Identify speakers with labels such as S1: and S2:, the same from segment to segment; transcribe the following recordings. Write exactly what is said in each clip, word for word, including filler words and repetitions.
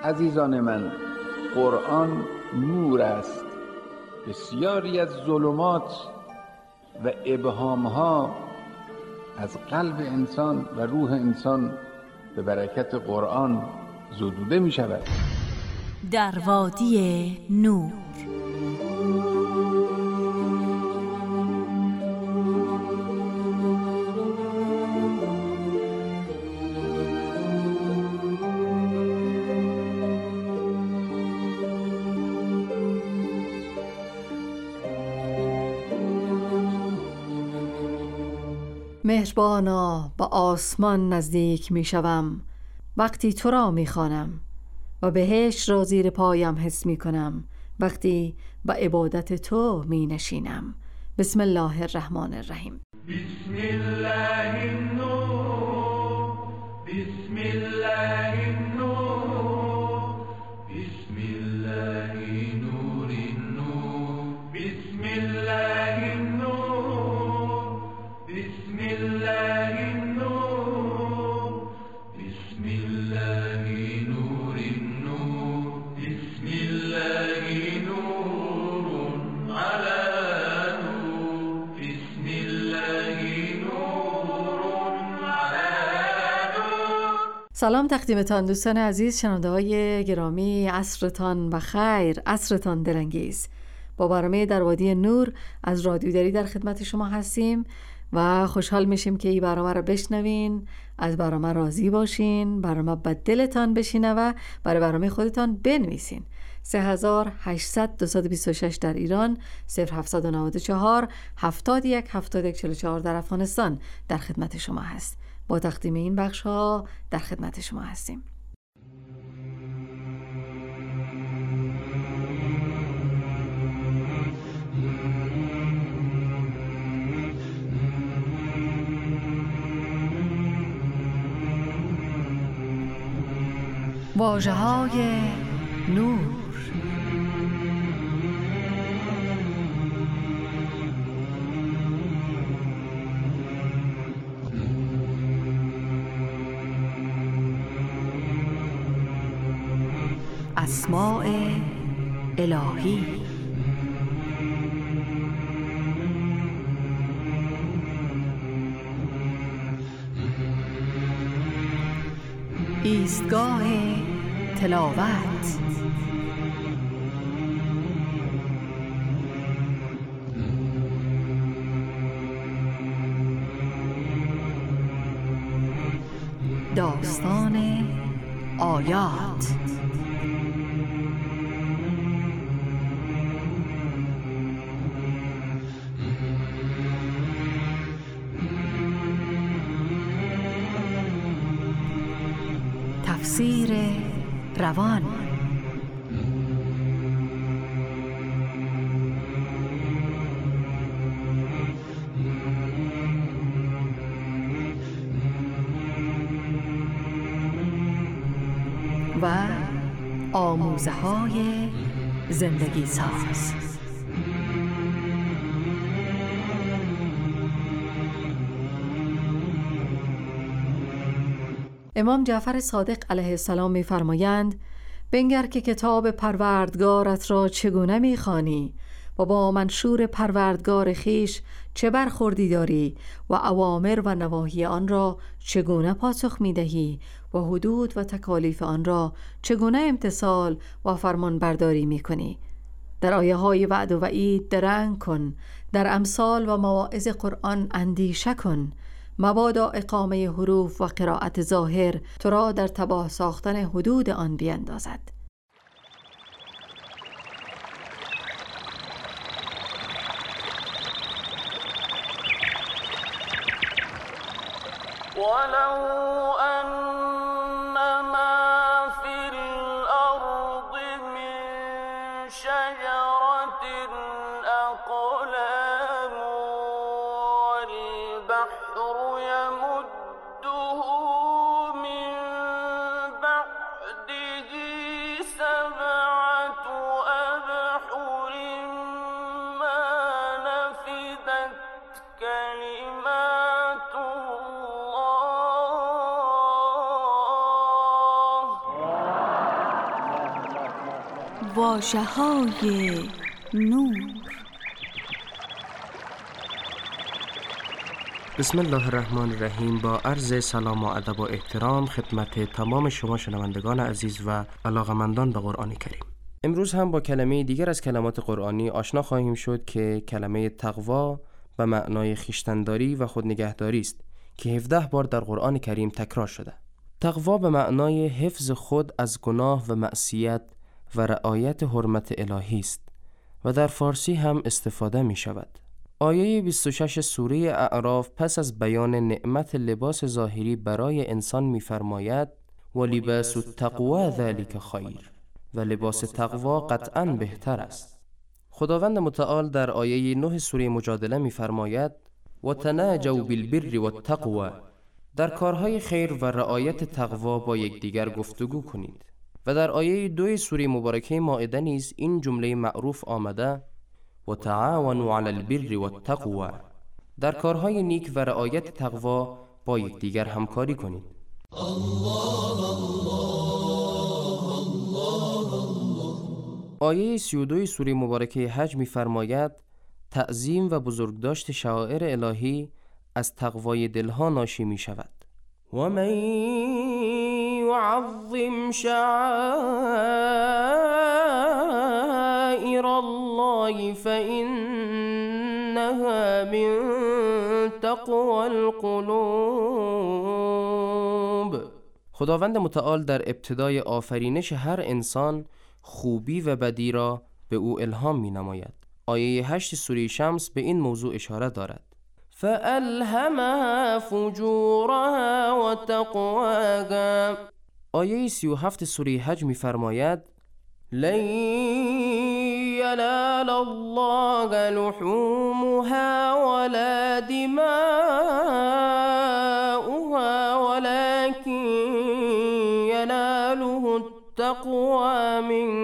S1: عزیزان من، قرآن نور است. بسیاری از ظلمات و ابهامها از قلب انسان و روح انسان به برکت قرآن زدوده می شود.
S2: در وادی نور.
S3: مهربانا به آسمان نزدیک می شوم وقتی تو را می خوانم و بهشت را زیر پایم حس می کنم وقتی به عبادت تو می نشینم. بسم الله الرحمن الرحیم.
S4: بسم الله النور، بسم الله النور، بسم الله نور النور، بسم الله النور، بسم الله النور، بسم الله نور النور، بسم الله نور على نور، بسم الله نور على نور.
S3: سلام تقدیمتان دوستان عزیز، شنونده های گرامی، عصرتان بخیر، عصرتان دلانگیز. با برنامه در وادی نور از رادیو دری در خدمت شما هستیم و خوشحال میشیم که این برنامه رو بشنوین، از برنامه راضی باشین، برنامه به دلتان بشینه و برای برنامه خودتان بنویسین. سه هزار و هشتصد دویست و بیست و شش در ایران، صفر هفتصد و نود و چهار هفتاد و یک هفتاد و یک چهل و چهار در افغانستان در خدمت شما هست. با تقدیم این بخش ها در خدمت شما هستیم. واژه‌های نور. اسماء الهی. ایستگاه تلاوت. داستان آیات. تفسیر روان. و آموزه های زندگی ساز. امام جعفر صادق علیه السلام می فرمایند: بنگر که کتاب پروردگارت را چگونه می خوانی و با منشور پروردگار خیش چه برخوردی داری و اوامر و نواهی آن را چگونه پاسخ می دهی و حدود و تکالیف آن را چگونه امتثال و فرمان برداری می کنی. در آیه های وعد و وعید درنگ کن، در امثال و مواعظ قرآن اندیشه کن، مبادا اقامه حروف و قرائت ظاهر تو را در تباه ساختن حدود آن بیندازد.
S5: ولو أن ما في الأرض من شجرة أقلام والبحر يمده من بعده سبعة أبحر ما نفدت كلمات الله
S2: واژه‌های نور.
S6: بسم الله الرحمن الرحیم. با عرض سلام و ادب و احترام خدمت تمام شما شنوندگان عزیز و علاقمندان به قرآن کریم. امروز هم با کلمه دیگر از کلمات قرآنی آشنا خواهیم شد که کلمه تقوا به معنای خویشتن‌داری و خودنگهداری است که هفده بار در قرآن کریم تکرار شده. تقوا به معنای حفظ خود از گناه و معصیت و رعایت حرمت الهی است و در فارسی هم استفاده می شود. آیه بیست و شش سوره اعراف پس از بیان نعمت لباس ظاهری برای انسان می فرماید و لباس التقوی ذلک خیر، و لباس تقوا قطعاً بهتر است. خداوند متعال در آیه نه سوره مجادله می فرماید و تناجوا بالبر والتقوی، در کارهای خیر و رعایت تقوا با یکدیگر گفتگو کنید. و در آیه دو سوره مبارکه مائده نیز این جمله معروف آمده و تعاونوا علی البر والتقوی، در کارهای نیک و رعایت تقوا با یکدیگر همکاری کنید. آیه سی و دو سوره مبارکه حج می فرماید تعظیم و بزرگداشت شعائر الهی از تقوای دلها ناشی می شود. و من یعظم شعائر الله فإنها من تقوى القلوب. خداوند متعال در ابتدای آفرینش هر انسان خوبی و بدی را به او الهام می نماید. آیه هشت سوره شمس به این موضوع اشاره دارد. فألهمها فجورها و تقواها. آیه سی و هفت سوره حج می فرماید لن ینال الله لحومها ولا دماؤها ولكن یناله التقوى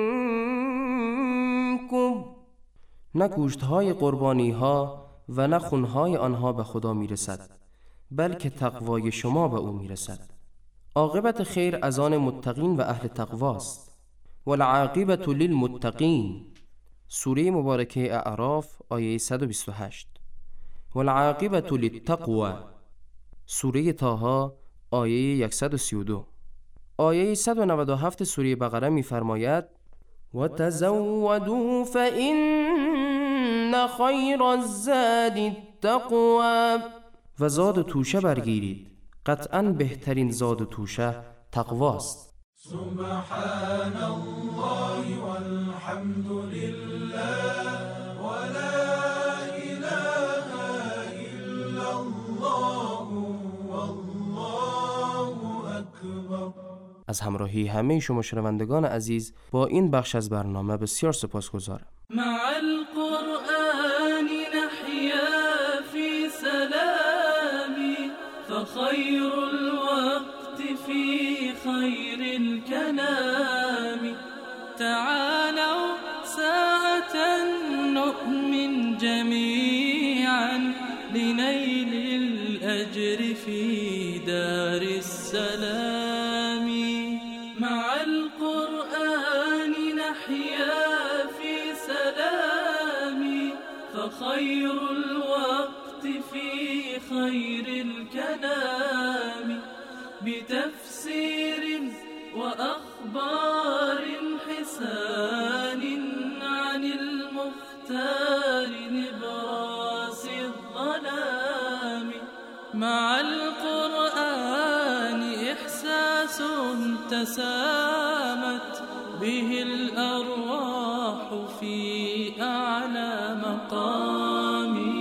S6: منکم. نه گوشت‌های قربانی‌ها و نه خونهای آنها به خدا میرسد، بلکه تقوای شما به او میرسد. عاقبت خیر از آن متقین و اهل تقواست. والعاقبت للمتقین. سوره مبارکه اعراف آیه صد و بیست و هشت. والعاقبت للتقوی. سوره طه آیه صد و سی و دو. آیه صد و نود و هفت سوره بقره می‌فرماید و تزودوا فإن خیر الزاد التقوی. و زاد و توشه برگیرید، قطعاً بهترین زاد و توشه تقواست.
S4: سبحان الله والحمد لله ولا اله الا الله والله اکبر.
S6: از همراهی همه شما شنوندگان عزیز با این بخش از برنامه بسیار سپاسگزارم.
S7: مع القرآن نحيا في سلام فخير الوقت في خير الكلام. تعالوا ساعة نؤمن جميعا لنيل الأجر في دار السلام. مع القرآن نحيا في سلام فخير الوقت في خير الكلام. بتفسير وأخبار حسان عن المختار نبراس الظلام. مع القرآن إحساس تسامت به الأرواح في أعلى مقام.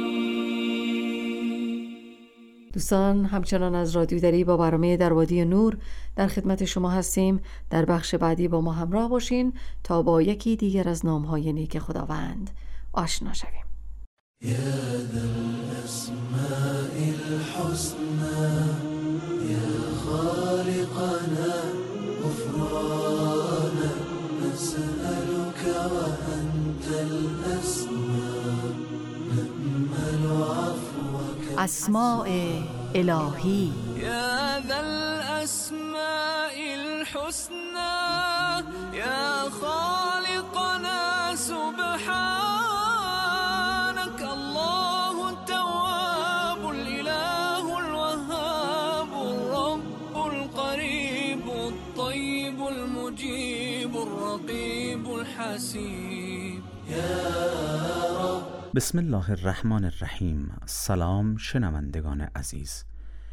S3: دوستان همچنان از رادیو دری با برنامه در وادی نور در خدمت شما هستیم. در بخش بعدی با ما همراه باشین تا با یکی دیگر از نام‌های نیک خداوند آشنا شویم.
S4: یا ذا الاسماء الحسنى یا خالقنا غفرانا نسألك وأنت الأسماء نأمل عفوك.
S2: اسماء الهی.
S7: یا ذا الاسماء الحسنى
S8: الحسنى يا خالقنا سبحانك الله التواب الإله الوهاب الرب القريب الطيب المجيب الرقيب الحسيب يا رب.
S9: بسم الله الرحمن الرحیم. سلام شنوندگان عزیز.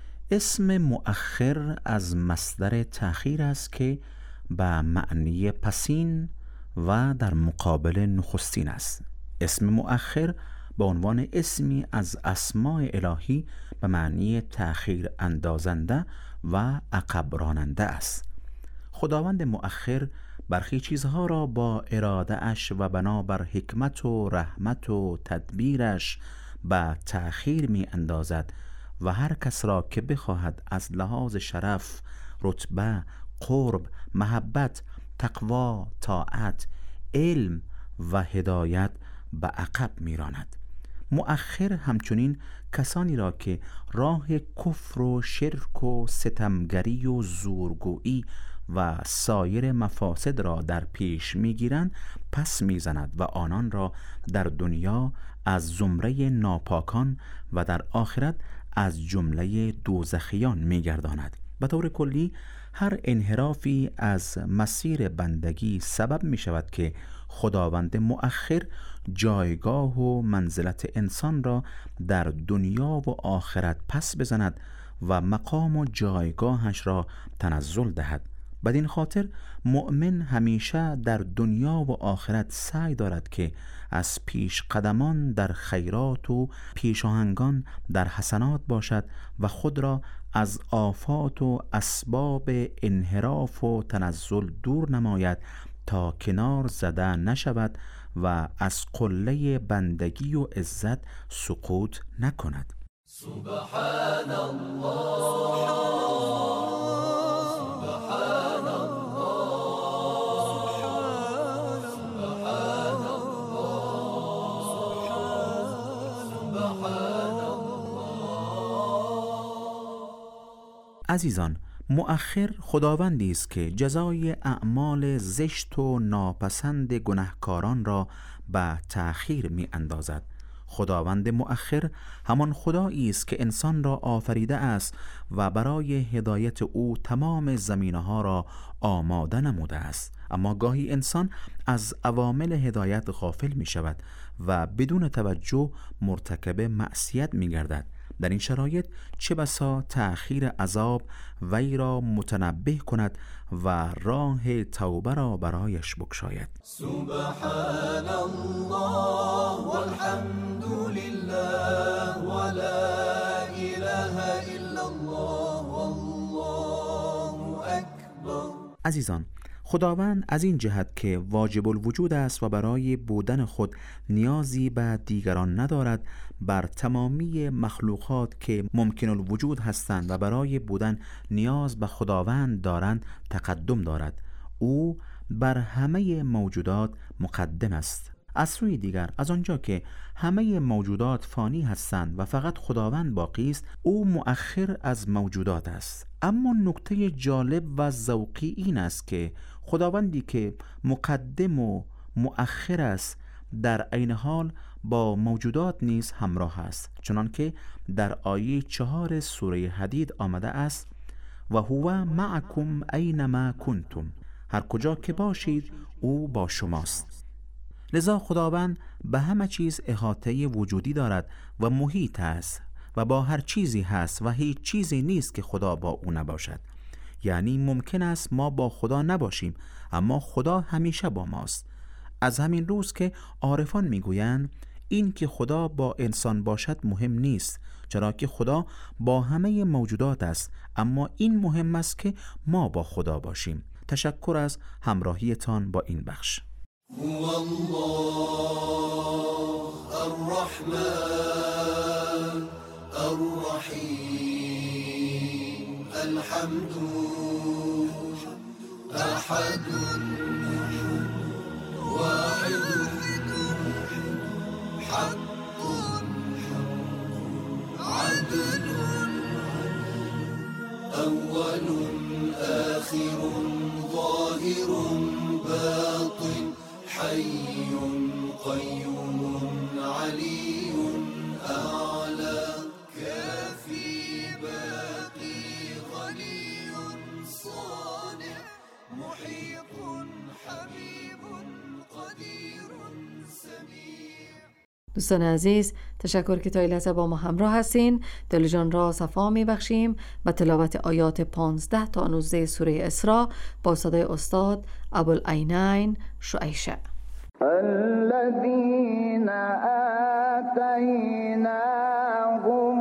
S9: اسم مؤخر از مصدر تأخیر است که به معنی پسین و در مقابل نخستین است. اسم مؤخر به عنوان اسمی از اسماء الهی به معنی تأخیر اندازنده و عقب راننده است. خداوند مؤخر برخی چیزها را با اراده اش و بنابر حکمت و رحمت و تدبیرش به تأخیر می اندازد و هر کس را که بخواهد از لحاظ شرف، رتبه، قرب، محبت، تقوا، طاعت، علم و هدایت به عقب می راند. مؤخر همچنین کسانی را که راه کفر و شرک و ستمگری و زورگویی و سایر مفاسد را در پیش میگیرند پس میزند و آنان را در دنیا از زمره ناپاکان و در آخرت از جمله دوزخیان میگرداند. به طور کلی هر انحرافی از مسیر بندگی سبب می شود که خداوند مؤخر جایگاه و منزلت انسان را در دنیا و آخرت پس بزند و مقام و جایگاهش را تنزل دهد. بدین خاطر مؤمن همیشه در دنیا و آخرت سعی دارد که از پیش قدمان در خیرات و پیشاهنگان در حسنات باشد و خود را از آفات و اسباب انحراف و تنزل دور نماید تا کنار زده نشود و از قله بندگی و عزت سقوط نکند.
S4: سبحان الله
S9: عزیزان، مؤخر خداوندی است که جزای اعمال زشت و ناپسند گناهکاران را به تأخیر می اندازد. خداوند مؤخر همان خدایی است که انسان را آفریده است و برای هدایت او تمام زمینه‌ها را آماده نموده است، اما گاهی انسان از عوامل هدایت غافل می شود و بدون توجه مرتکب معصیت می گردد. در این شرایط چه بسا تأخیر عذاب وی را متنبه کند و راه توبه را برایش بگشاید.
S4: سبحان الله والحمد لله ولا اله الا الله والله اکبر.
S9: عزیزان، خداوند از این جهت که واجب الوجود است و برای بودن خود نیازی به دیگران ندارد بر تمامی مخلوقات که ممکن الوجود هستند و برای بودن نیاز به خداوند دارند تقدم دارد. او بر همه موجودات مقدم است. از سوی دیگر از آنجا که همه موجودات فانی هستند و فقط خداوند باقی است، او مؤخر از موجودات است. اما نکته جالب و ذوقی این است که خداوندی که مقدم و مؤخر است در عین حال با موجودات نیز همراه است، چنانکه در آیه چهار سوره حدید آمده است و هو معکم اینما کنتم، هر کجا که باشید او با شماست. لذا خداوند به همه چیز احاطه وجودی دارد و محیط است و با هر چیزی هست و هیچ چیزی نیست که خدا با او نباشد. یعنی ممکن است ما با خدا نباشیم اما خدا همیشه با ماست. از همین روز که عارفان میگویند این که خدا با انسان باشد مهم نیست، چرا که خدا با همه موجودات است، اما این مهم است که ما با خدا باشیم. تشکر از همراهیتان با این بخش.
S4: هو الله الرحمن الرحیم الحمد احد واحد حق عدل أول آخر ظاهر باطن حي قيوم علي أعلى كافي باقي غني صانع محيط حبيب قدير سميع.
S3: دوستان عزیز، تشکر که تا این لحظه با ما همراه هستین. دل جان را صفا می بخشیم و تلاوت آیات پانزده تا نوزده سوره اسراء با صدای استاد ابوالعینین شعیشه.
S10: الذين آتيناهم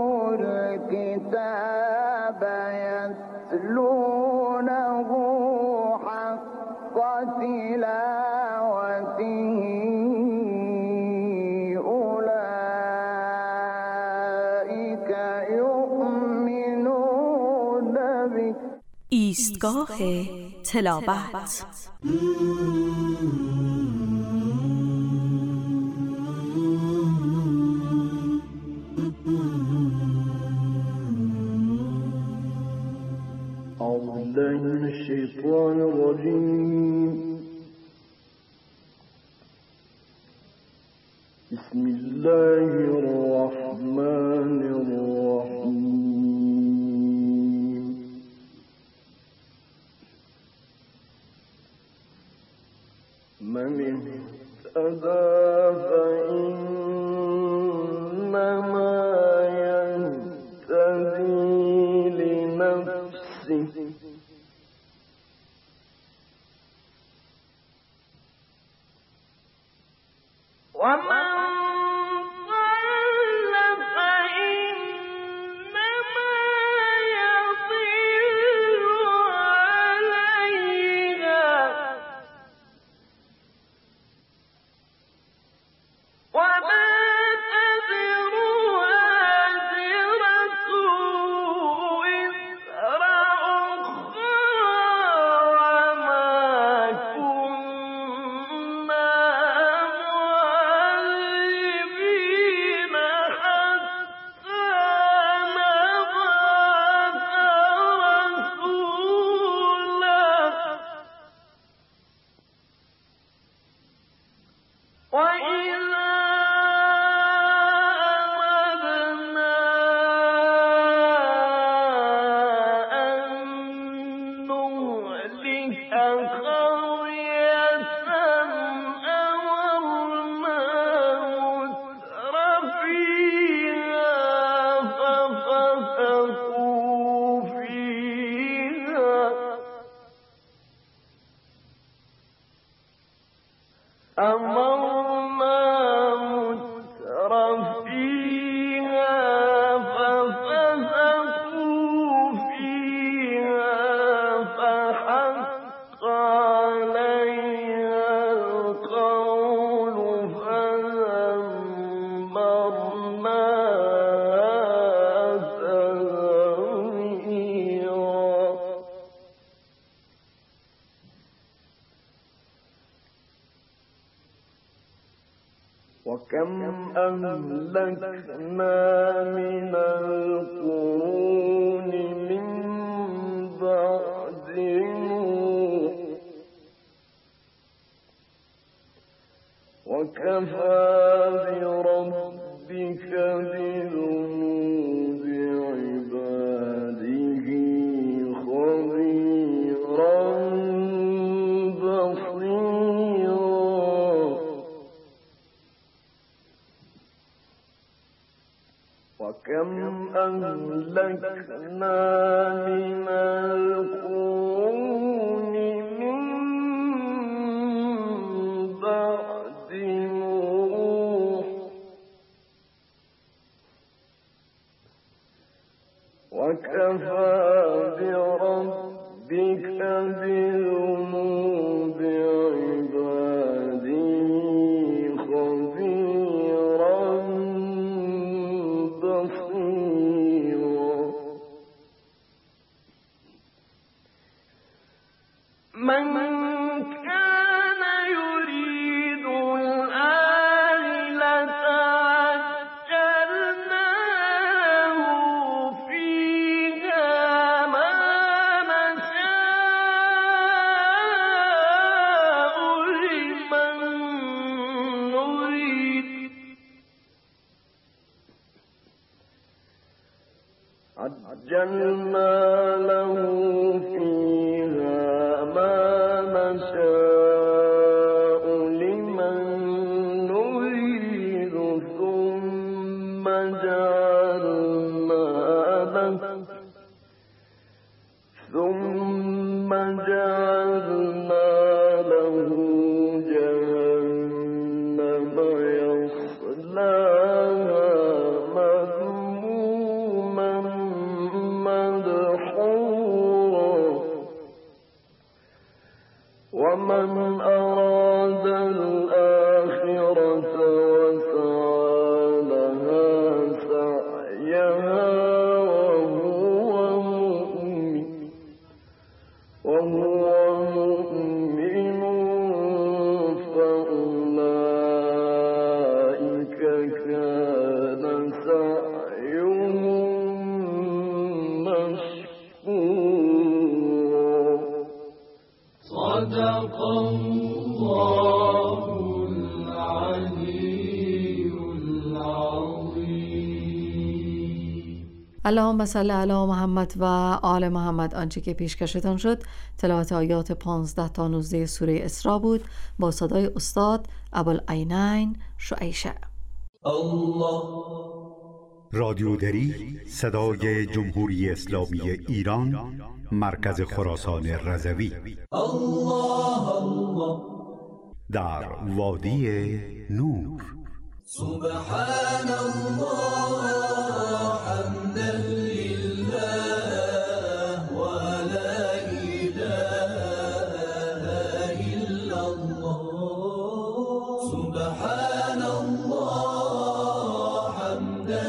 S10: الكتاب يتلونه حق تلاوته أولئك يؤمنون به.
S2: ایستگاه تلاوت.
S10: أعوذ بالله من الشيطان الرجيم. بسم الله الرحمن الرحيم. من اهتدى فإنما يهتدي لنفسه ومن ضل فإنما يضل عليها وما تزر وازرة وزر أخرى وما كنا معذبين حتى نبعث رسولا. وإذا أردنا أن نهلك قرية أمرنا متر فيها ففسقوا فيها أمرنا متر فيها ففسقوا فيها فحق عليها القول فدمرناها تدميرا. وكم أهلكنا من القرون من بعد نوح وكفى بربك بذنوب عباده خبيرا بصيرا. وكم أهلكنا من القرون من بعد نوح وكفى بربك بذنوب عباده خبيرا بصيرا. من كان يريد الآخرة عجلنا له فيها ما عجلنا له فيها ما نشاء لمن نريد ثم جعلنا له ثم جعلنا له جهنم يصلاها مذموما مدحورا ومن أراد الآخرة وسعى لها سعيها وهو مؤمن وهو مؤمن فأولئك كان سعيهم مشكورا. صدق الله العلي العظيم.
S3: اللهم صل علی محمد و آل محمد. آنچه که پیشکشتان شد تلاوت آیات پانزده تا نوزده سوره اسراء بود با صدای استاد ابوالعینین شعیشه.
S10: الله
S11: رادیو دری صدای جمهوری اسلامی ایران، مرکز خراسان رضوی.
S10: الله الله
S11: در وادی نور.
S10: سبحان الله حمدا لله ولا إله إلا الله. سبحان الله حمدا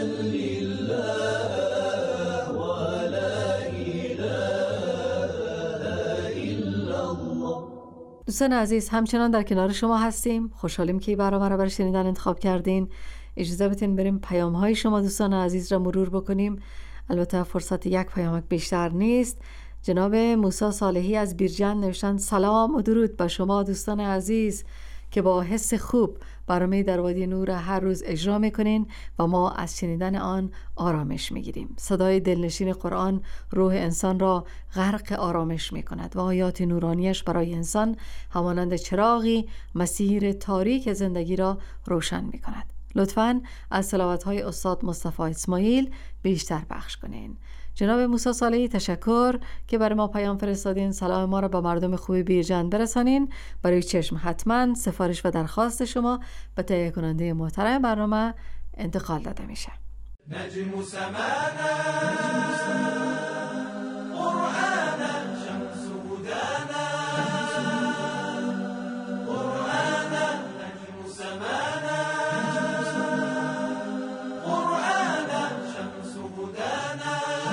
S10: لله ولا إله إلا الله.
S3: دوستان عزیز، همچنان در کنار شما هستیم. خوشحالیم که برنامه را برای شنیدن انتخاب کردین. اجازه بدین بریم پیام های شما دوستان عزیز را مرور بکنیم. البته فرصت یک پیامک بیشتر نیست. جناب موسی صالحی از بیرجند نوشتن سلام و درود به شما دوستان عزیز که با حس خوب برنامه در وادی نور هر روز اجرا میکنین و ما از شنیدن آن آرامش میگیریم. صدای دلنشین قرآن روح انسان را غرق آرامش میکند و آیات نورانیش برای انسان همانند چراغی مسیر تاریک زندگی را روشن میکند. لطفاً از تلاوت‌های استاد مصطفی اسماعیل بیشتر پخش کنین. جناب موسی صالحی تشکر که برای ما پیام فرستادین. سلام ما را به مردم خوب بیرجند برسانین. برای چشم حتما سفارش و درخواست شما به تهیه کننده محترم برنامه انتقال داده میشه.
S4: نجم سمانا قرآنا شمس هدانا قرآنا نجم سمانا قرآنا شمس هدانا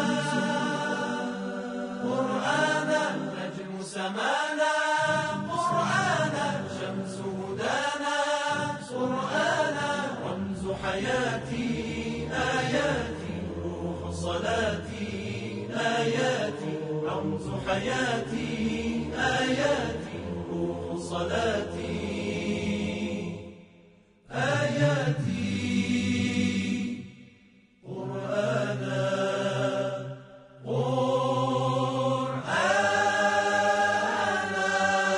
S4: قرآنا نجم سمانا قرآنا شمس هدانا قرآنا رمز حياتي آياتي روح صلاتي آياتي رمز حياتي آياتي روح صلاتي آياتي قرآنا قرآنا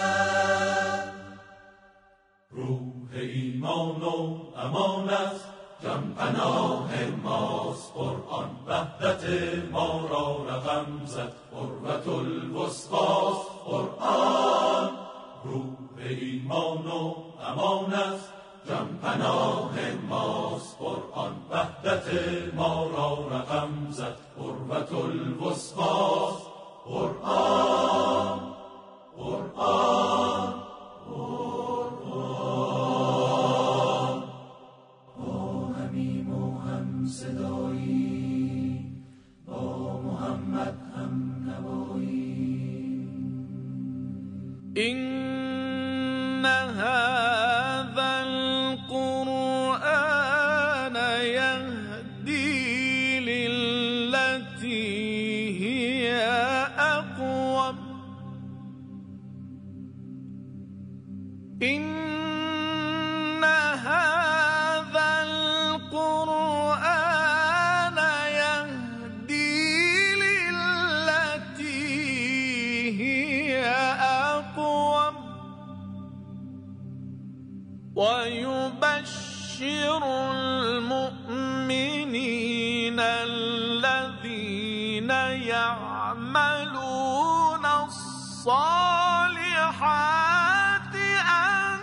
S4: روح ایمان و امان است جان پناه ماست قرآن وحدت ما را رقم زد قربت الوسطاست قرآن روح ایمان و امان است جان پناه ماست قرآن وحدت ما را رقم زد قربت الوسطاست قرآن قرآن قرآن با همیم و هم صدایی با محمد هم نوایی
S7: إن هذا القرآن يهدي للتي هي أقوم إن هذا القرآن يهدي ويبشر المؤمنين الذين يعملون الصالحات أن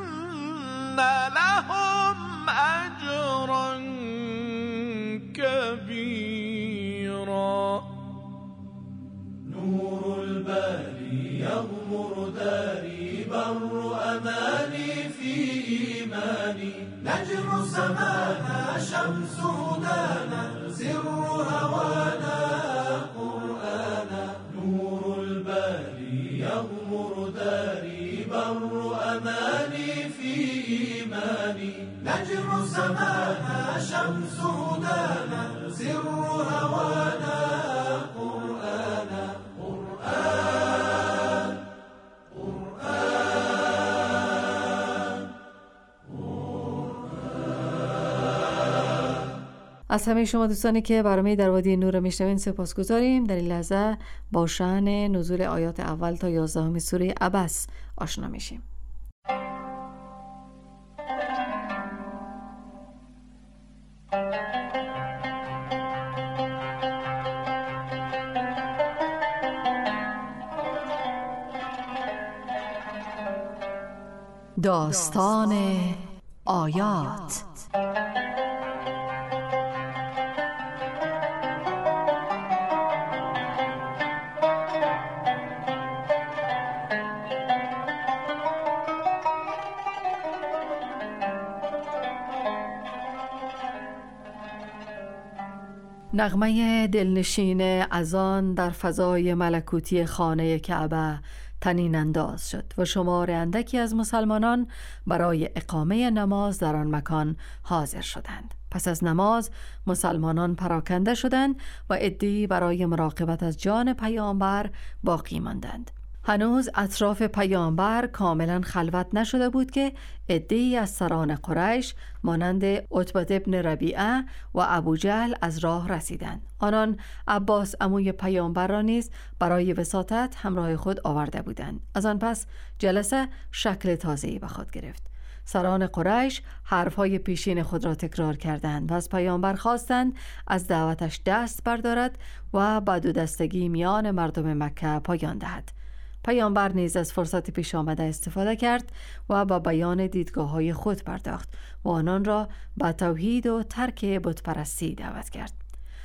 S7: لهم أجرا كبيرا.
S10: نور الباري يغمر داري، بر أماني في إيماني، نجم سمانا شمس هدانا، سر هوانا قرآنا. نور الباري يغمر داري، بر أماني في إيماني، نجم سمانا شمس هدانا، سر هوانا قرآنا. قرآن قرآن
S3: از همه شما دوستانی که برنامه در وادی نور میشنوین سپاسگزاریم. در این لحظه با شأن نزول آیات اول تا یازدهم سوره عبس آشنا میشیم. داستان آیات. نغمه دلنشین اذان در فضای ملکوتی خانه کعبه طنین انداز شد و شمار اندکی از مسلمانان برای اقامه نماز در آن مکان حاضر شدند. پس از نماز مسلمانان پراکنده شدند و عده‌ای برای مراقبت از جان پیامبر باقی ماندند. هنوز اطراف پیامبر کاملا خلوت نشده بود که عده‌ای از سران قریش مانند عتبه بن ربیعه و ابوجهل از راه رسیدند. آنان عباس عموی پیامبر را نیز برای وساطت همراه خود آورده بودند. از آن پس جلسه شکل تازه‌ای به خود گرفت. سران قریش حرفهای پیشین خود را تکرار کردند و از پیامبر خواستند از دعوتش دست بردارد و بعد و دستگی میان مردم مکه پایان دهد. پیامبر نیز از فرصت پیش آمده استفاده کرد و با بیان دیدگاه‌های خود پرداخت و آنان را به توحید و ترک بت‌پرستی دعوت کرد.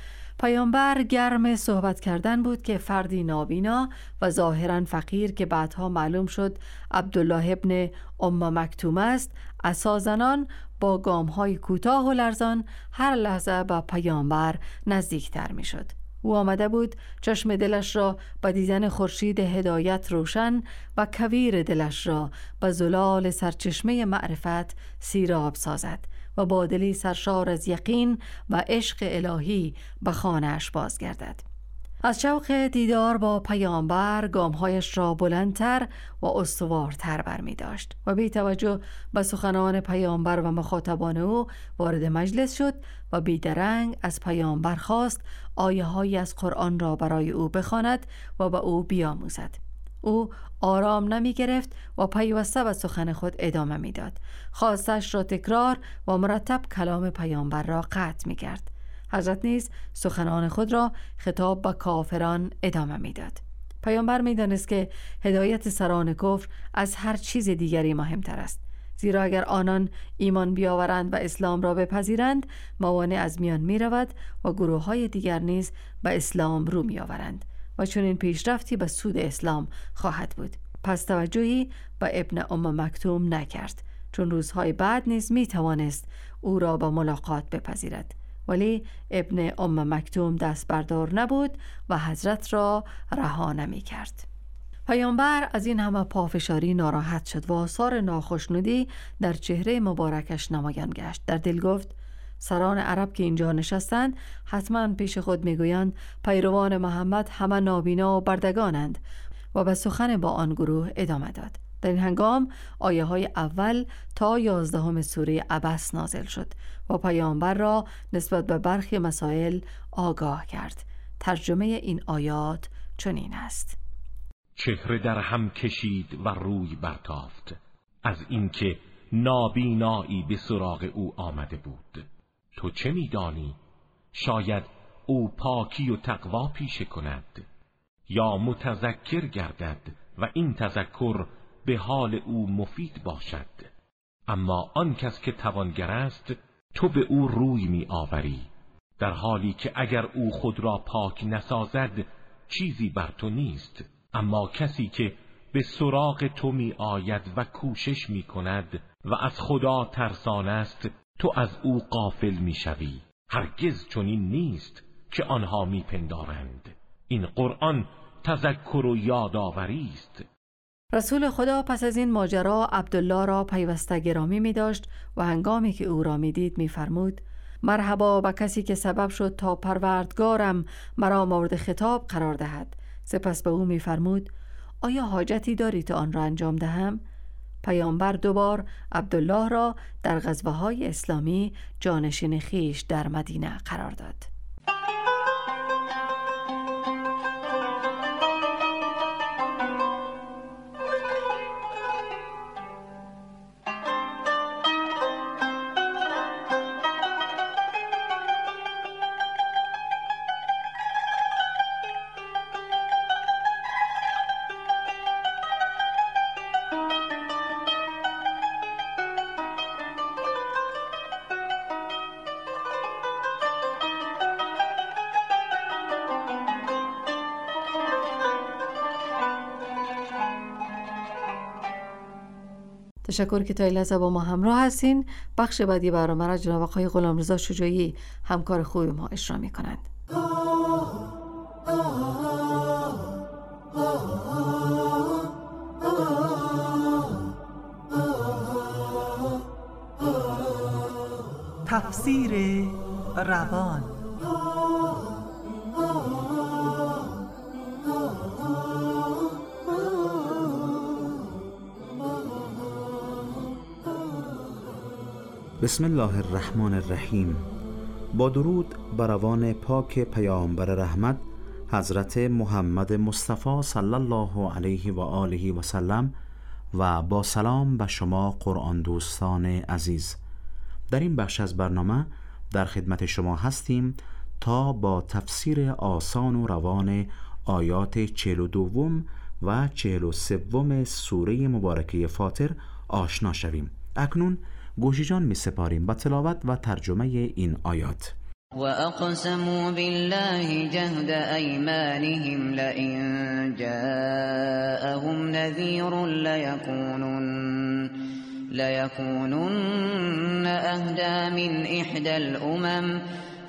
S3: پیامبر گرم صحبت کردن بود که فردی نابینا و ظاهراً فقیر که بعدها معلوم شد عبدالله ابن ام مکتوم است، عصازنان با گام‌های کوتاه و لرزان هر لحظه به پیامبر نزدیکتر می‌شد. او آمده بود چشم دلش را به دیدن خورشید هدایت روشن و کویر دلش را به زلال سرچشمه معرفت سیراب سازد و با دلی سرشار از یقین و عشق الهی به خانه‌اش بازگردد. از شوق دیدار با پیامبر گامهایش را بلندتر و استوارتر برمی داشت و بی توجه به سخنان پیامبر و مخاطبان او وارد مجلس شد و بیدرنگ از پیامبر خواست آیه هایی از قرآن را برای او بخواند و به او بیاموزد. او آرام نمی گرفت و پیوسته به سخن خود ادامه می داد. خواستش را تکرار و مرتب کلام پیامبر را قطع می کرد. حضرت نیز سخنان خود را خطاب به کافران ادامه میداد. پیامبر میدانست که هدایت سران کفر از هر چیز دیگری مهمتر است، زیرا اگر آنان ایمان بیاورند و اسلام را بپذیرند موانع از میان می رود و گروه های دیگر نیز به اسلام رو می آورند و چون این پیشرفتی به سود اسلام خواهد بود. پس توجهی به ابن ام مکتوم نکرد، چون روزهای بعد نیز می توانست او را به ملاقات بپذیرد. ولی ابن ام مکتوم دست بردار نبود و حضرت را رها نمی کرد. پیامبر از این همه پافشاری ناراحت شد و آثار ناخشنودی در چهره مبارکش نمایان گشت. در دل گفت سران عرب که اینجا نشستند حتما پیش خود میگویند پیروان محمد همه نابینا و بردگانند و به سخن با آن گروه ادامه داد. در این هنگام آیه های اول تا یازدهم سوره عبس نازل شد و پیامبر را نسبت به برخی مسائل آگاه کرد. ترجمه این آیات چنین است:
S12: چهره در هم کشید و روی برتافت از اینکه نابینایی به سراغ او آمده بود. تو چه می‌دانی؟ شاید او پاکی و تقوا پیشه کند یا متذکر گردد و این تذکر به حال او مفید باشد. اما آن کس که توانگر است تو به او روی می آوری، در حالی که اگر او خود را پاک نسازد چیزی بر تو نیست. اما کسی که به سراغ تو می آید و کوشش می کند و از خدا ترسان است، تو از او غافل می شوی. هرگز چنین نیست که آنها می پندارند. این قرآن تذکر و یادآوری است.
S3: رسول خدا پس از این ماجرا عبدالله را پیوسته گرامی می داشت و هنگامی که او را می دید می فرمود: مرحبا با کسی که سبب شد تا پروردگارم مرا مورد خطاب قرار دهد. سپس به او می فرمود: آیا حاجتی داری تا آن را انجام دهم؟ پیامبر دوبار عبدالله را در غزوه‌های اسلامی جانشین خویش در مدینه قرار داد. تشکر که تا این لحظه با ما همراه هستین. بخش بعدی برنامه را جناب آقای غلامرضا شجاعی همکار خوب ما اجرا می کنند.
S13: تفسیر روان.
S9: بسم الله الرحمن الرحیم. با درود بر روان پاک پیامبر رحمت حضرت محمد مصطفی صلی الله علیه و آله و سلم و با سلام به شما قرآن دوستان عزیز. در این بخش از برنامه در خدمت شما هستیم تا با تفسیر آسان و روان آیات چهل و دوم و چهل و سوم سوره مبارکه فاطر آشنا شویم. اکنون گوشی جان می سپاریم با تلاوت و ترجمه این آیات.
S14: و اقسموا بالله جهد ایمانهم لئن جاءهم نذیر لیکونن لیکونن اهدی من احدى الامم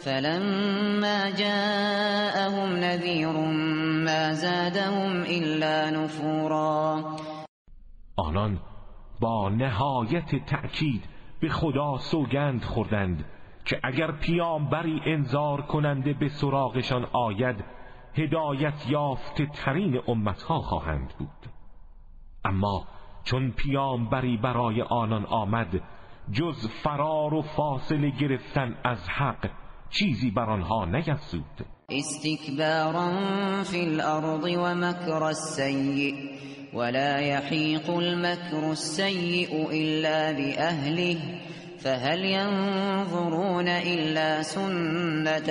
S14: فلما جاءهم نذیر ما زادهم الا نفورا.
S12: آنان با نهایت تأکید به خدا سوگند خوردند که اگر پیامبری انذار کننده به سراغشان آید هدایت یافته ترین امتها خواهند بود. اما چون پیامبری برای آنان آمد جز فرار و فاصله گرفتن از حق چیزی بر آنها نیفزود.
S14: استکبارا فی الارض و مکر السیء ولا يحيق المكر السيء إلا بأهله فهل ينظرون إلا سنة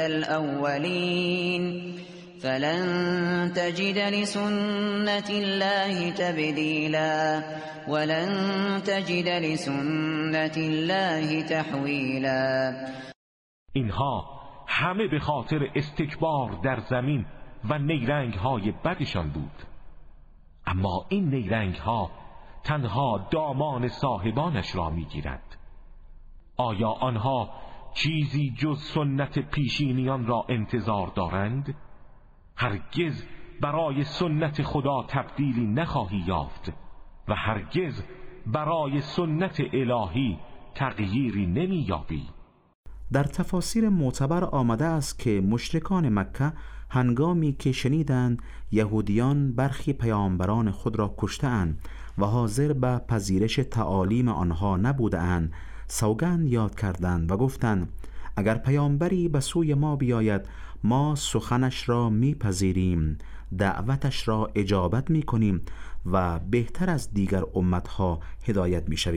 S14: الأولين فلن تجد لسنة الله تبديلا ولن تجد لسنة الله تحويلا.
S12: اینها همه به خاطر استکبار در زمین و نیرنگ های بدشان بود. اما این نیرنگ ها تنها دامان صاحبانش را می گیرد. آیا آنها چیزی جز سنت پیشینیان را انتظار دارند؟ هرگز برای سنت خدا تبدیلی نخواهی یافت و هرگز برای سنت الهی تغییری نمی یابی.
S9: در تفاسیر معتبر آمده است که مشرکان مکه هنگامی که شنیدند یهودیان برخی پیامبران خود را کشته‌اند و حاضر به پذیرش تعالیم آنها نبوده‌اند، سوگند یاد کردند و گفتند اگر پیامبری به سوی ما بیاید ما سخنش را میپذیریم، دعوتش را اجابت میکنیم و بهتر از دیگر امتها هدایت میشویم.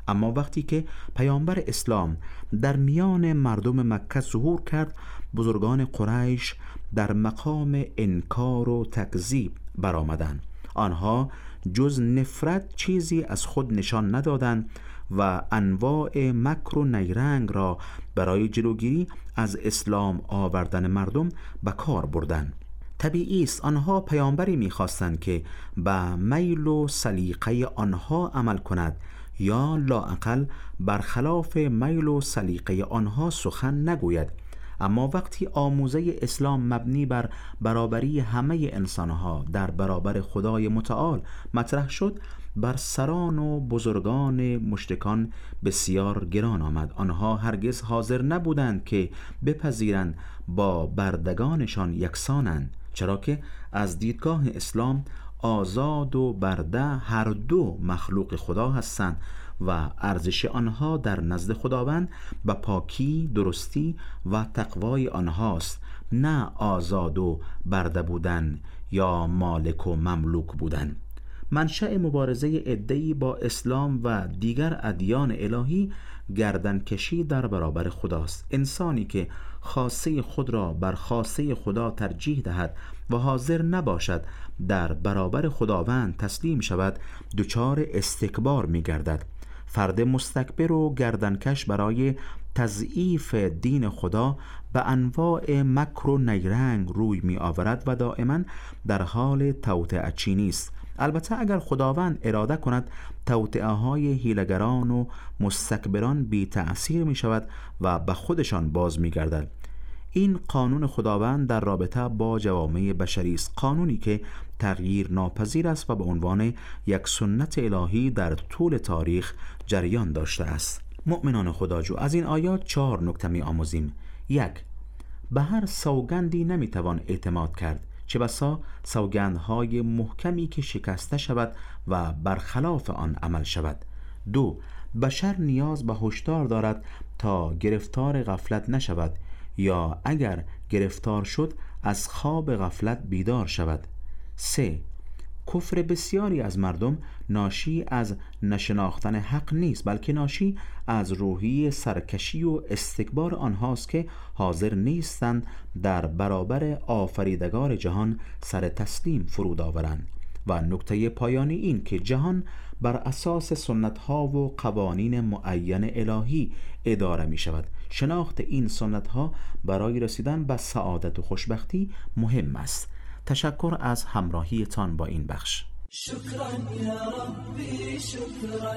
S9: اما وقتی که پیامبر اسلام در میان مردم مکه ظهور کرد، بزرگان قریش در مقام انکار و تکذیب برآمدند. آنها جز نفرت چیزی از خود نشان ندادند و انواع مکر و نیرنگ را برای جلوگیری از اسلام آوردن مردم به کار بردند. طبیعی است آنها پیامبری می‌خواستند که به میل و سلیقه آنها عمل کند یا لااقل برخلاف میل و سلیقه آنها سخن نگوید. اما وقتی آموزه اسلام مبنی بر برابری همه انسانها در برابر خدای متعال مطرح شد، بر سران و بزرگان مشرکان بسیار گران آمد. آنها هرگز حاضر نبودند که بپذیرند با بردگانشان یکسانند، چرا که از دیدگاه اسلام آزاد و برده هر دو مخلوق خدا هستند و ارزش آنها در نزد خداوند به پاکی، درستی و تقوای آنهاست، نه آزاد و برده بودن یا مالک و مملوک بودن. منشأ مبارزه عده‌ای با اسلام و دیگر ادیان الهی گردنکشی در برابر خداست. انسانی که خاصه خود را بر خاصه خدا ترجیح دهد و حاضر نباشد در برابر خداوند تسلیم شود، دچار استکبار می گردد. فرد مستکبر و گردنکش برای تضعیف دین خدا به انواع مکر و نیرنگ روی می آورد و دائما در حال توطئه چینی است. البته اگر خداوند اراده کند، توطئه های حیله‌گران و مستکبران بی تأثیر می شود و به خودشان باز می گردد. این قانون خداوند در رابطه با جوامع بشری است، قانونی که تغییر ناپذیر است و به عنوان یک سنت الهی در طول تاریخ جریان داشته است. مؤمنان خداجو، از این آیات چهار نکته می آموزیم. یک، به هر سوگندی نمی توان اعتماد کرد، چه بسا سوگندهای محکمی که شکسته شود و برخلاف آن عمل شود. دو، بشر نیاز به هشدار دارد تا گرفتار غفلت نشود یا اگر گرفتار شد از خواب غفلت بیدار شود. سه، کفر بسیاری از مردم ناشی از نشناختن حق نیست، بلکه ناشی از روحی سرکشی و استکبار آنهاست که حاضر نیستند در برابر آفریدگار جهان سر تسلیم فرود آورند. و نکته پایانی این که جهان بر اساس سنت ها و قوانین معین الهی اداره می شود. شناخت این سنت ها برای رسیدن به سعادت و خوشبختی مهم است. تشکر از همراهیتان با این بخش.
S10: شكرا يا ربي شكرا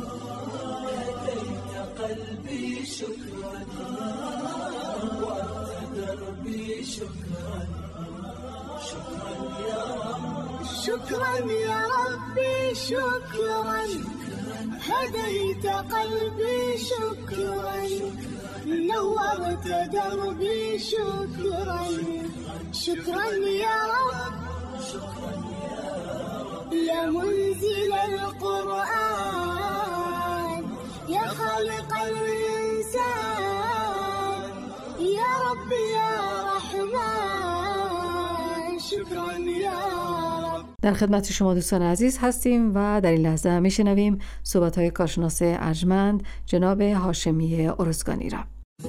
S10: هديت قلبي شكرا وأنت دربي شكرا شكرا يا رب
S15: شكرا يا ربي شكرا هديت قلبي شكرا نورت دربي شكرا شكرا يا رب يا منزل القرآن يا خالق الإنسان يا رب يا رحمن شكرا يا رب.
S3: در خدمت شما دوستان عزیز هستیم و در این لحظه میشنویم صحبت‌های کارشناس ارجمند جناب هاشمی ارزگانی را.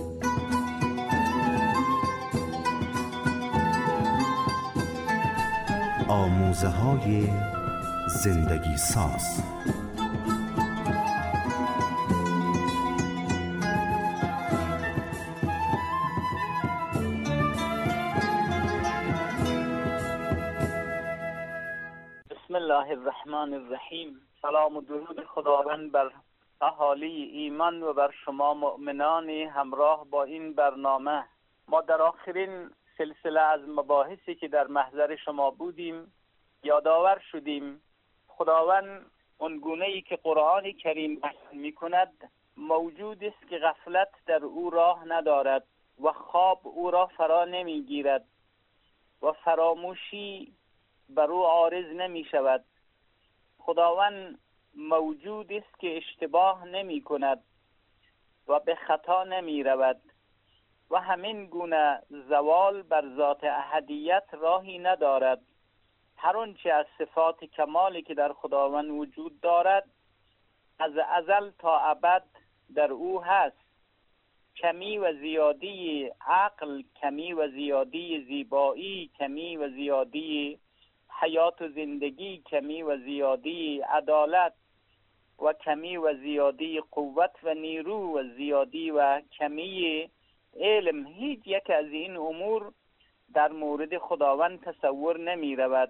S11: آموزه های زندگی ساز.
S16: بسم الله الرحمن الرحیم. سلام و درود خداوند بر اهالی ایمان و بر شما مؤمنانی همراه با این برنامه. ما در آخرین سلسله از مباحثی که در محضر شما بودیم یادآور شدیم خداوند اونگونه ای که قرآن کریم بیان می کند موجود است که غفلت در او راه ندارد و خواب او را فرا نمی گیرد و فراموشی بر او عارض نمی شود. خداوند موجود است که اشتباه نمی کند و به خطا نمی رود و همین گونه زوال بر ذات احدیت راهی ندارد. هر آنچه از صفات کمالی که در خداوند وجود دارد از ازل تا ابد در او هست. کمی و زیادی عقل، کمی و زیادی زیبایی، کمی و زیادی حیات و زندگی، کمی و زیادی عدالت و کمی و زیادی قوت و نیرو و زیادی و کمی علم، هیچ یک از این امور در مورد خداوند تصور نمی رود.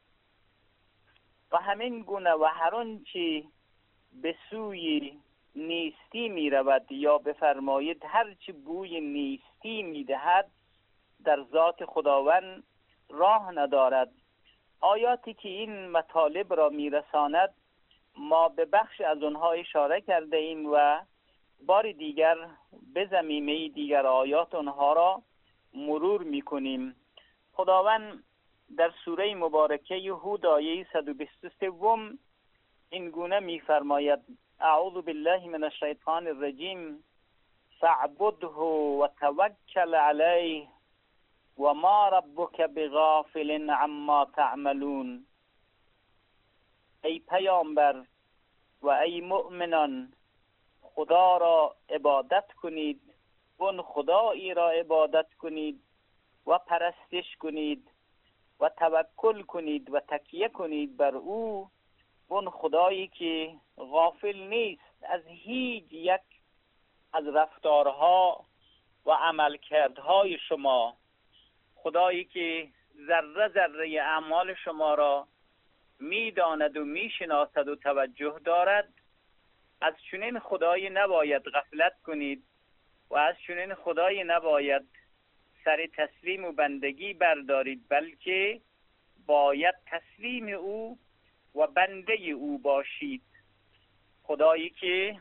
S16: و همین گونه و هر آنچه به سوی نیستی می رود یا بفرمایید هر چه بوی نیستی می دهد در ذات خداوند راه ندارد. آیاتی که این مطالب را می رساند ما به بخش از آنها اشاره کرده ایم و بار دیگر به زمینه دیگر آیات آنها را مرور می کنیم. خداوند در سوره مبارکه هود آیه صد و بیست و سه این گونه می فرماید: اعوذ بالله من الشیطان الرجیم فاعبده و توکل علیه و ما ربک بغافل عما تعملون. ای پیامبر و ای مؤمنان، خدا را عبادت کنید، اون خدایی را عبادت کنید و پرستش کنید و توکل کنید و تکیه کنید بر او، اون خدایی که غافل نیست از هیچ یک از رفتارها و عملکردهای شما، خدایی که ذره ذره اعمال شما را میداند و میشناسد و توجه دارد. از چنین خدایی نباید غفلت کنید و از چنین خدایی نباید سر تسلیم و بندگی بردارید، بلکه باید تسلیم او و بنده او باشید. خدایی که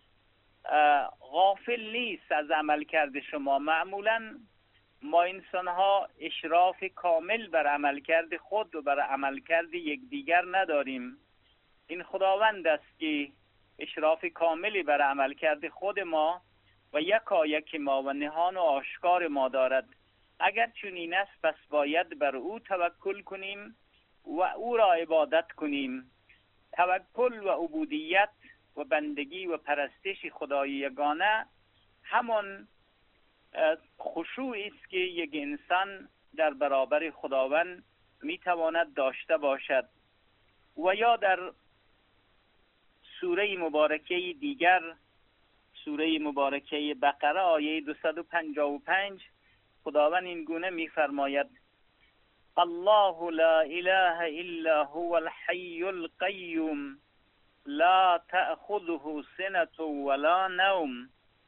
S16: غافل نیست از عمل کرده شما. معمولا ما انسان ها اشراف کامل بر عمل کرده خود و بر عمل کرده یکدیگر نداریم. این خداوند است که اشراف کاملی بر عمل کرده خود ما و یکا یک ما و نهان و آشکار ما دارد. اگر چنین است پس باید بر او توکل کنیم و او را عبادت کنیم. توکل و عبودیت و بندگی و پرستش خدای یگانه همان خشوعی است که یک انسان در برابر خداوند میتواند داشته باشد. و یا در سوره مبارکه دیگر، سوره مبارکه بقره آیه دویست و پنجاه و پنج، خداوند این گونه میفرماید: الله لا اله الا هو الحي القيوم لا تأخذه سنة ولا نوم.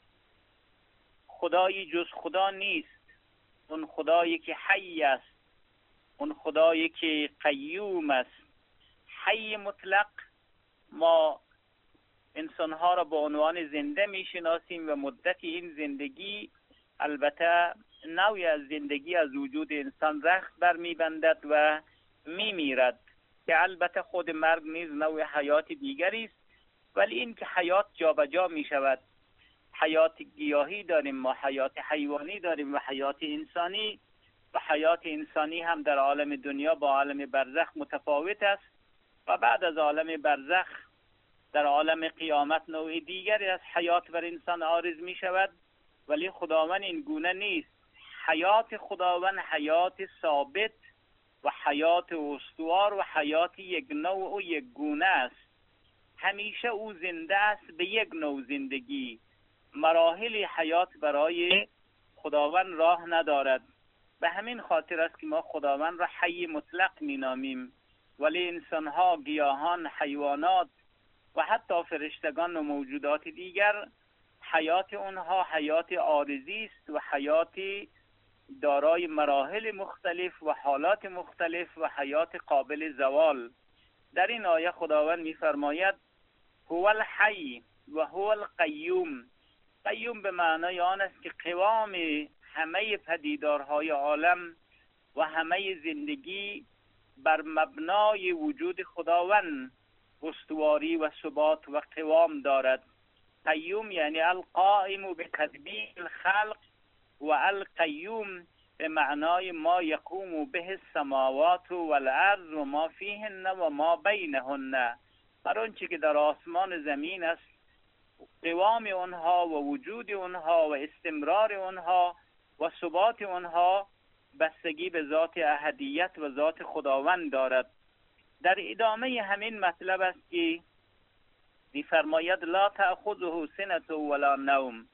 S16: خدایی جز خدا نیست، اون خدایی که حی است، اون خدایی که قیوم است. حی مطلق ما انسانها را به عنوان زنده میشناسیم و مدت این زندگی البته نوعی از زندگی از وجود انسان رخت بر میبندد و میمیرد، که البته خود مرگ نیز نوع حیات دیگری است، ولی این که حیات جابجا می شود. حیات گیاهی داریم ما، حیات حیوانی داریم و حیات انسانی، و حیات انسانی هم در عالم دنیا با عالم برزخ متفاوت است و بعد از عالم برزخ در عالم قیامت نوع دیگری از حیات بر انسان عارض می شود. ولی خداوند این گونه نیست. حیات خداوند حیات ثابت و حیات استوار و حیات یک نوع و یک گونه است. همیشه او زنده است به یک نوع زندگی. مراحل حیات برای خداوند راه ندارد. به همین خاطر است که ما خداوند را حی مطلق می نامیم، ولی انسانها، گیاهان، حیوانات و حتی فرشتگان و موجودات دیگر حیات اونها حیات عارضی است و حیات دارای مراحل مختلف و حالات مختلف و حیات قابل زوال. در این آیه خداوند می‌فرماید هو الحی و هو القیوم. قیوم به معنای آن است که قوام همه پدیدارهای عالم و همه زندگی بر مبنای وجود خداوند استواری و ثبات و قوام دارد. قیوم یعنی القائم به تدبیر الخلق و القیوم به معنای ما یقوم به السماوات و الارض و ما فیهن و ما بینهن. هر آنچه که در آسمان و زمین است، قوام اونها و وجود اونها و استمرار اونها و ثبات اونها بستگی به ذات احدیت و ذات خداوند دارد. در ادامه همین مطلب است که می‌فرماید لا تأخذه سنة ولا نوم،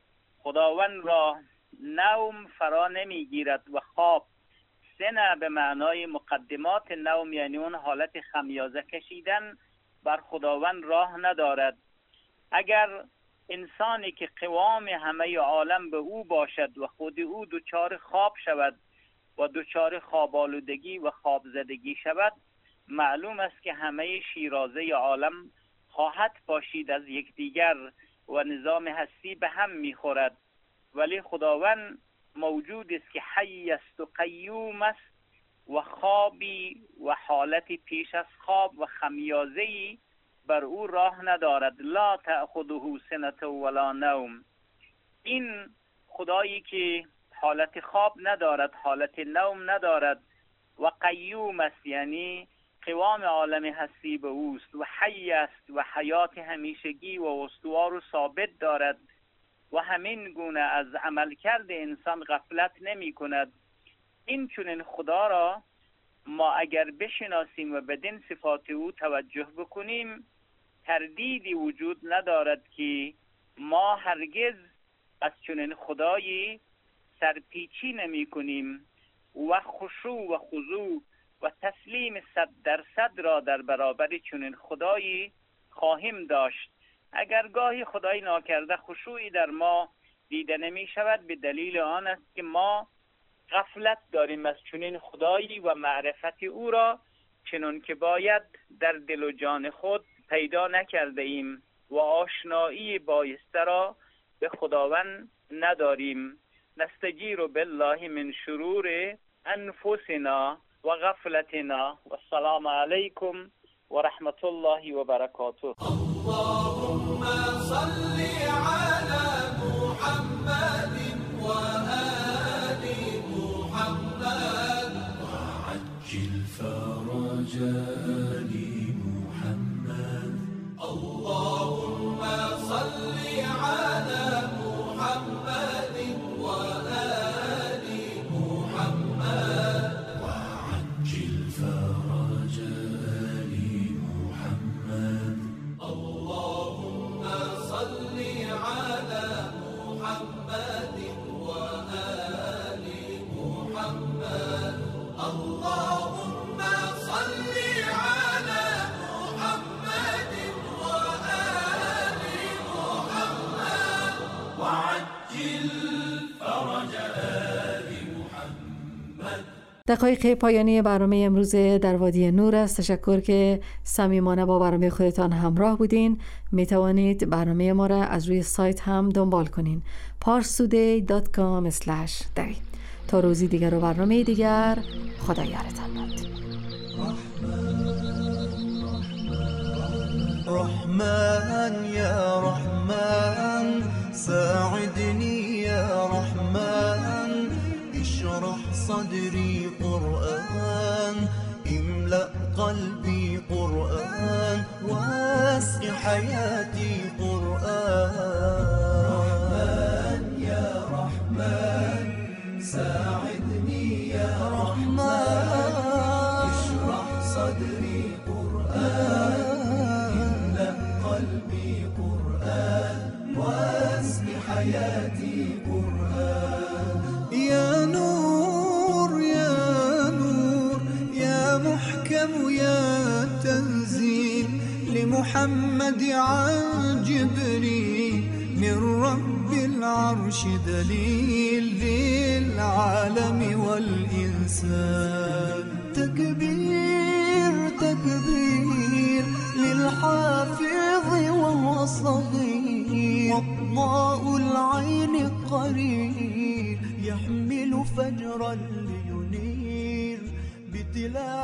S16: خداوند را نوم فرا نمیگیرد و خواب. سنه به معنای مقدمات نوم، یعنی اون حالت خمیازه کشیدن، بر خداوند راه ندارد. اگر انسانی که قوام همه عالم به او باشد و خود او دچار خواب شود و دچار خواب آلودگی و خواب زدگی شود، معلوم است که همه شیرازه عالم خواهد پاشید از یکدیگر و نظام هستی به هم میخورد. ولی خداوند موجود است که حی است و قیوم است و خوابی و حالتی پیش از خواب و خمیازه‌ای بر او راه ندارد. لا تأخذه سنة ولا نوم. این خدایی که حالت خواب ندارد، حالت نوم ندارد و قیوم است، یعنی قوام عالم هستی به اوست و حی است و حیات همیشگی و استوار و ثابت دارد و همین گونه از عملکرد انسان غفلت نمی کند. این چنین خدا را ما اگر بشناسیم و بدین صفات او توجه بکنیم، تردیدی وجود ندارد که ما هرگز از چنین خدایی سرپیچی نمی کنیم و خشوع و خضوع و تسلیم صد درصد را در برابر چنین خدایی خواهیم داشت. اگر گاهی خدای ناکرده خشوعی در ما دیده نمی شود، به دلیل آن است که ما غفلت داریم از چنین خدایی و معرفت او را چنان که باید در دل و جان خود پیدا نکرده ایم و آشنایی بایسته را به خداوند نداریم. نستجیر بالله من شرور انفسنا و غفلتنا و السلام علیکم و رحمت الله و برکاته.
S10: اللهم صل على محمد و آل محمد وعجل فرج آل محمد. اللهم صل على محمد و آل محمد وعجل فرج آل محمد. اللهم صل على محمد و آل محمد. اللهم صل على محمد و آل محمد وعجل فرج آل محمد.
S3: دقایق پایانی برنامه امروز در وادی نور است. تشکر که صمیمانه با برنامه خودتان همراه بودین. می توانید برنامه ما را از روی سایت هم دنبال کنین پارستودی دات کام اسلش دری. تا روزی دیگر و برنامه دیگر، خدا یارتان باد.
S10: رحمن يا رحمن ساعدني يا رحمن اشرح صدري قرآن املأ قلبي قرآن واسع حياتي قرآن. رحمن يا رحمن ساعدني يا رحمن اشرح صدري قرآن قلبي قرآن واسم حياتي قرآن. يا نور يا نور يا محكم يا تنزيل لمحمد عن جبريل من رب العرش دليل للعالم والإنسان. تكبير تكبير للحافظ وهو صغير وضاء العين قرير يحمل فجرا لينير بتلاوة